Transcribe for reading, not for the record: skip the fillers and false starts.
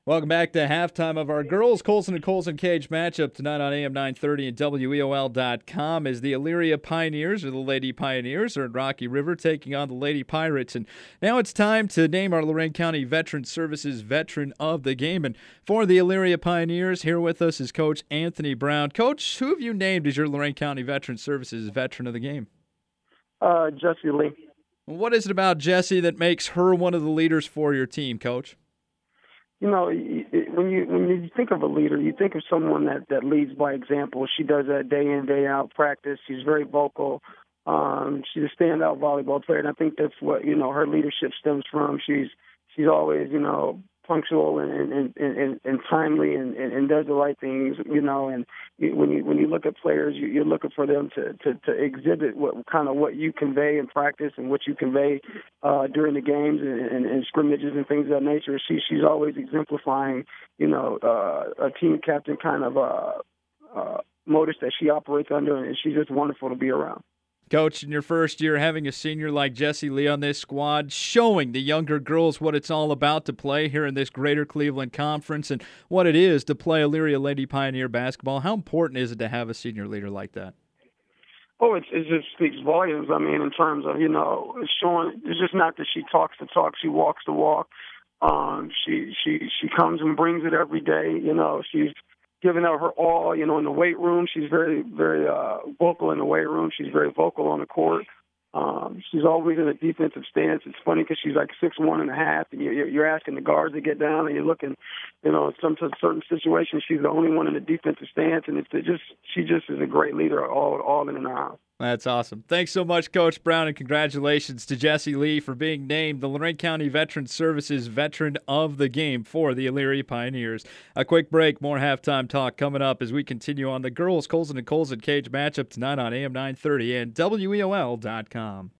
Welcome back to halftime of our girls Colson and Colson Cage matchup tonight on AM 930 and WEOL.com as the Elyria Pioneers, or the Lady Pioneers, are in Rocky River taking on the Lady Pirates. And now it's time to name our Lorain County Veteran Services Veteran of the Game. And for the Elyria Pioneers, here with us is Coach Anthony Brown. Coach, who have you named as your Lorain County Veteran Services Veteran of the Game? Jessie Lee. What is it about Jessie that makes her one of the leaders for your team, Coach? You know, when you think of a leader, you think of someone that leads by example. She does that day in, day out practice. She's very vocal. She's a standout volleyball player, and I think that's what, her leadership stems from. She's always, punctual and timely and does the right things, and when you look at players, you're looking for them to exhibit what you convey in practice and what you convey during the games and scrimmages and things of that nature. She's always exemplifying, a team captain kind of modus that she operates under, and she's just wonderful to be around. Coach, in your first year, having a senior like Jessie Lee on this squad, showing the younger girls what it's all about to play here in this Greater Cleveland Conference and what it is to play Elyria Lady Pioneer basketball, how important is it to have a senior leader like that? Oh, it just speaks volumes. I mean, in terms of, it's showing, it's just not that she talks the talk, she walks the walk. She comes and brings it every day. She's giving out her all, in the weight room. She's very, very vocal in the weight room. She's very vocal on the court. She's always in a defensive stance. It's funny because she's like 6'1.5", and you're asking the guards to get down, and you're looking, in some certain situations, she's the only one in the defensive stance, and she just is a great leader all in and out. That's awesome. Thanks so much, Coach Brown, and congratulations to Jessie Lee for being named the Lorain County Veteran Services Veteran of the Game for the Elyria Pioneers. A quick break, more halftime talk coming up as we continue on the girls Colson and Colson Cage matchup tonight on AM 930 and WEOL.com.